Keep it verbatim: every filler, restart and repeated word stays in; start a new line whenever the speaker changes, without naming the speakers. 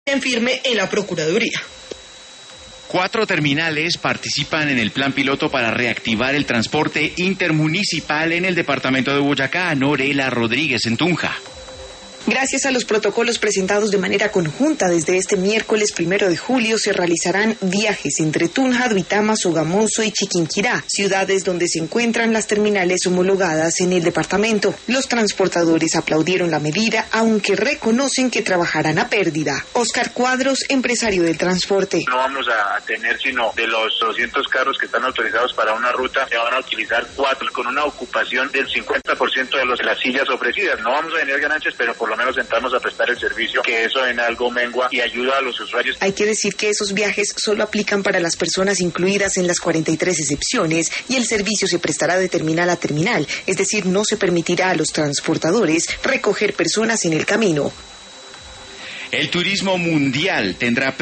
en firme en la Procuraduría.
Cuatro terminales participan en el plan piloto para reactivar el transporte intermunicipal en el departamento de Boyacá. Norela Rodríguez, en Tunja.
Gracias a los protocolos presentados de manera conjunta desde este miércoles primero de julio, se realizarán viajes entre Tunja, Duitama, Sogamoso y Chiquinquirá, ciudades donde se encuentran las terminales homologadas en el departamento. Los transportadores aplaudieron la medida, aunque reconocen que trabajarán a pérdida. Oscar Cuadros, empresario del transporte.
No vamos a tener sino de los doscientos carros que están autorizados para una ruta, se van a utilizar cuatro con una ocupación del cincuenta por ciento de, los, de las sillas ofrecidas. No vamos a tener ganancias, pero por lo menos entramos a prestar el servicio, que eso en algo mengua y ayuda a los usuarios.
Hay que decir que esos viajes solo aplican para las personas incluidas en las cuarenta y tres excepciones y el servicio se prestará de terminal a terminal, es decir, no se permitirá a los transportadores recoger personas en el camino.
El turismo mundial tendrá